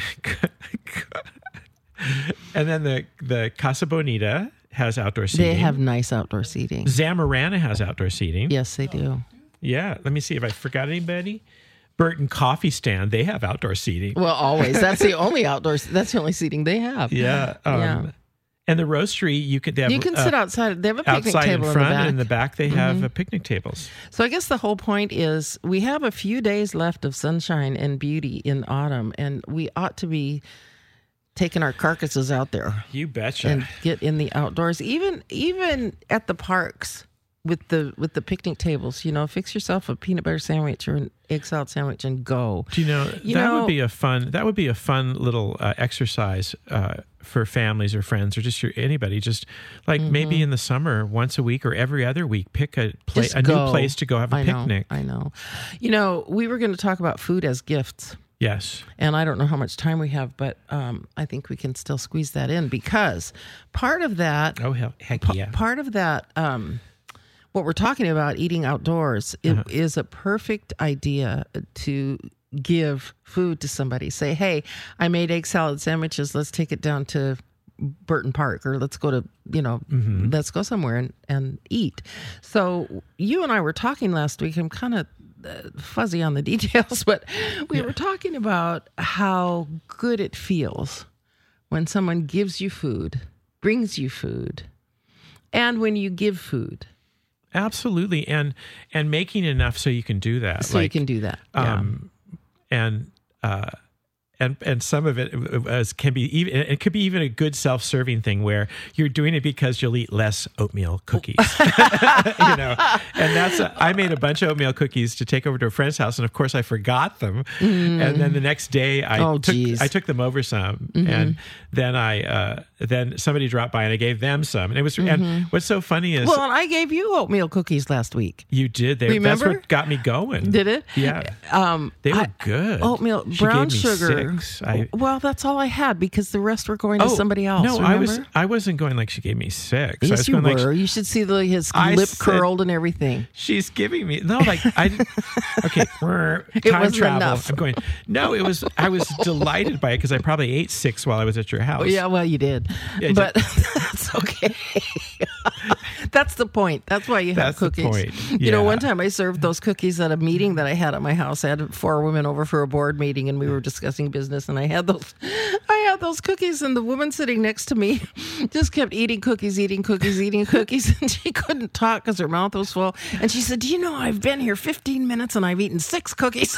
the Casa Bonita has outdoor seating. They have nice outdoor seating. Zamorana has outdoor seating. Yes, they do. Yeah. Let me see if I forgot anybody. Burton Coffee Stand, they have outdoor seating. Well, always. That's the only outdoors. That's the only seating they have. Yeah. And the roastery, you can sit outside. They have a picnic outside table in front, in the back. and in the back they have picnic tables. So I guess the whole point is we have a few days left of sunshine and beauty in autumn, and we ought to be taking our carcasses out there. You betcha. And get in the outdoors, even at the parks with the picnic tables. Fix yourself a peanut butter sandwich or an egg salad sandwich and go. Do that would be a fun little exercise for families or friends or just anybody. Just like maybe in the summer, once a week or every other week, pick a new place to go have a picnic. I know. We were going to talk about food as gifts. Yes. And I don't know how much time we have, but I think we can still squeeze that in because part of that. Oh, heck yeah. Part of that. What we're talking about, eating outdoors, is a perfect idea to give food to somebody. Say, hey, I made egg salad sandwiches. Let's take it down to Burton Park, or let's go to, let's go somewhere and eat. So you and I were talking last week. I'm kind of fuzzy on the details, but we were talking about how good it feels when someone gives you food, brings you food, and when you give food. Absolutely, and making enough so you can do that. So you can do that. Yeah. And some of it can be even. It could be even a good self-serving thing where you're doing it because you'll eat less oatmeal cookies. And that's. I made a bunch of oatmeal cookies to take over to a friend's house, and of course I forgot them. And then the next day I took them over some, and then then somebody dropped by and I gave them some, and it was. And what's so funny is, and I gave you oatmeal cookies last week. You did. Remember? That's what got me going. Did it? Yeah. They were good. Oatmeal, brown sugar. Well, that's all I had because the rest were going to somebody else. No, remember? I wasn't going like she gave me 6. Yes, I was you going were. like You should see his lip curled and everything. She's giving me okay. Time travel. Enough. I'm going. No, it was. I was delighted by it because I probably ate 6 while I was at your house. Yeah, well, you did, but that's okay. That's the point. That's why you have cookies. That's the point. Yeah. One time I served those cookies at a meeting that I had at my house. I had 4 women over for a board meeting, and we were discussing business. And I had those cookies, and the woman sitting next to me just kept eating cookies, and she couldn't talk because her mouth was full. And she said, "Do you know I've been here 15 minutes and I've eaten 6 cookies?"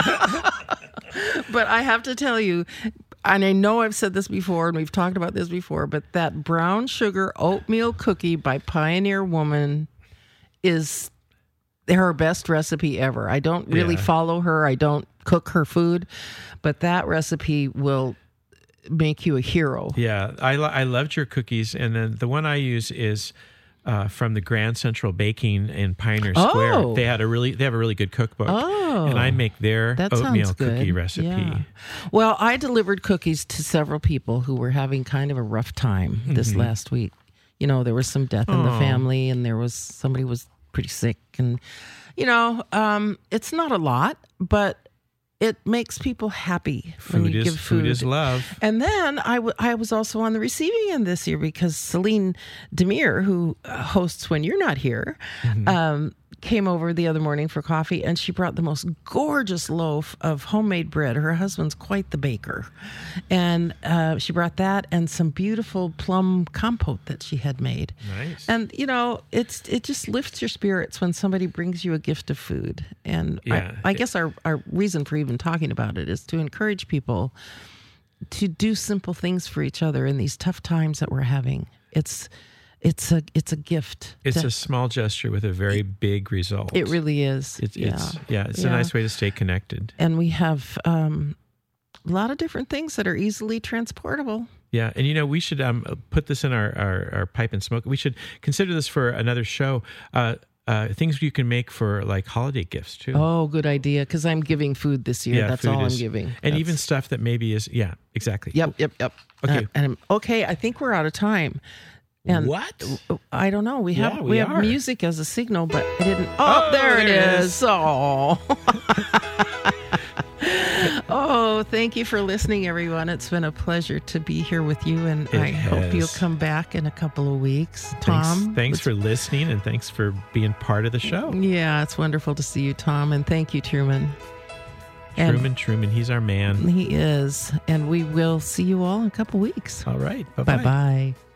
But I have to tell you, and I know I've said this before, and we've talked about this before, but that brown sugar oatmeal cookie by Pioneer Woman is her best recipe ever. I don't really follow her. I don't cook her food, but that recipe will make you a hero. Yeah, I loved your cookies, and then the one I use is from the Grand Central Baking in Pioneer Square. They have a really good cookbook, and I make their oatmeal cookie recipe. Yeah. Well, I delivered cookies to several people who were having kind of a rough time this last week. There was some death in the family, and somebody was pretty sick, and it's not a lot, but it makes people happy when you give food. Food is love. And then I was also on the receiving end this year because Celine Demir, who hosts When You're Not Here, came over the other morning for coffee, and she brought the most gorgeous loaf of homemade bread. Her husband's quite the baker. And she brought that and some beautiful plum compote that she had made. Nice. And, it just lifts your spirits when somebody brings you a gift of food. And I guess our reason for even talking about it is to encourage people to do simple things for each other in these tough times that we're having. It's it's a gift. It's a small gesture with a very big result. It really is. It's a nice way to stay connected. And we have a lot of different things that are easily transportable. Yeah, and we should put this in our pipe and smoke. We should consider this for another show. Things you can make for like holiday gifts too. Oh, good idea. Because I'm giving food this year. That's all I'm giving. And even stuff that maybe is, exactly. Yep. Okay. Okay, I think we're out of time. And what? I don't know. We have music as a signal, but I didn't. Oh, there it is. Oh. Oh, thank you for listening, everyone. It's been a pleasure to be here with you, and I hope you'll come back in a couple of weeks. Tom, thanks for listening, and thanks for being part of the show. Yeah, it's wonderful to see you, Tom, and thank you, Truman. Truman, he's our man. He is, and we will see you all in a couple of weeks. All right, bye-bye. Bye-bye.